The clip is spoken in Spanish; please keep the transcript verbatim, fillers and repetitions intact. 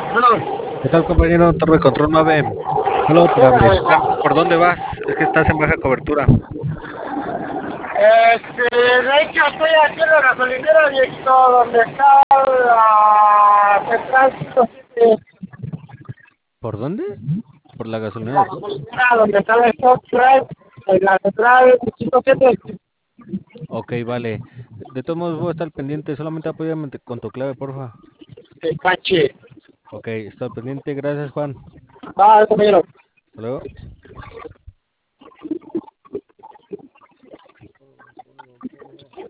Bueno, ¿Qué tal, compañero? Torre Control nueve. Solo para verificar por dónde vas. Es que estás en baja cobertura. este, de hecho estoy aquí en la gasolinera, viejito, donde está la central ciento siete, ¿Por dónde? ¿Por la gasolinera la de qué? gasolinera donde está el Stock Drive, en la central ciento siete, Ok, vale. De todos modos voy a estar pendiente. Solamente apóyame con tu clave, porfa. el Pache. Ok, estoy pendiente. Gracias, Juan. Va, compañero. Hasta luego.